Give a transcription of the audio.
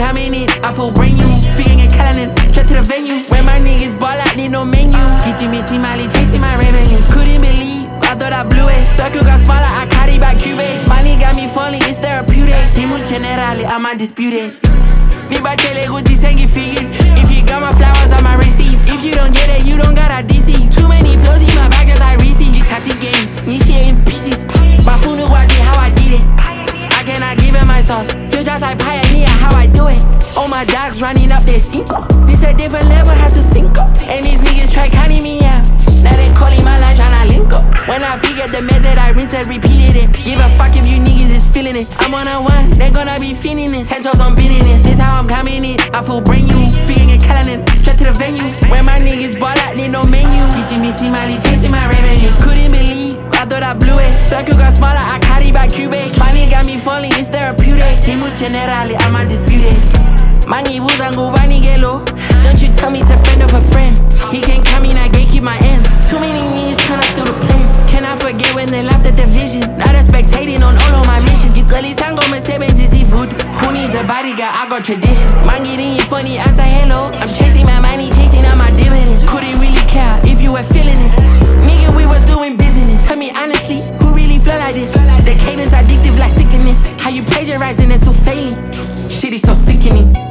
coming in, I feel brand new. Feeling and calendar, straight to the venue. When my niggas ball out, need no menu. Kitchen me, see Miley, chasing my revenue. Couldn't believe, I thought I blew it. Circle got smaller, I carry by Cubase. Money got me falling, it's therapeutic. Dimos generally, I'm undisputed. Mi bachele Gucci sengi figured. If you got my flowers, I'ma receive. If you don't get it, you don't gotta deceive. Too many flows in my bag, just I receive. You tati game, ni shit in pieces. My phone was it how I did it. I cannot give it my sauce. Feel just like pioneer how I do it. All my dogs running up their cinco. This a different level, has to sync up. And these niggas try counting me out. Now they calling my line tryna link up. When I figured the method, I rinsed and repeated it. Give a fuck if you niggas is feeling it. I'm on a one, they gonna be feeling it. 10 toes on business, this how I'm coming in. I feel brand new, feeling and calendar, straight to the venue. When my niggas ball out, need no menu. Kitchen me, see Miley, chasing my revenue. Couldn't believe, I thought I blew it. Circle got smaller, I carry by Cubase. Money got me falling, it's therapeutic. Dimos generally, I'm undisputed. Mangi buzangu bani gelo. Don't you tell me to friend of a friend. He can't come in, I keep my end. Too many niggas tryna steal the plan. Can I forget when they left the division? Not spectating on all of my missions. Gitali sango me sebenzi seafood. Who needs a bodyguard? I got tradition. Mangi dingy funny answer hello. I'm chasing my money, chasing out my dividends. Couldn't really care if you were feeling it. Nigga, we was doing business. Tell me honestly, who really flow like this? The cadence addictive like sickness. How you plagiarizing and still failing? Shit is so sickening.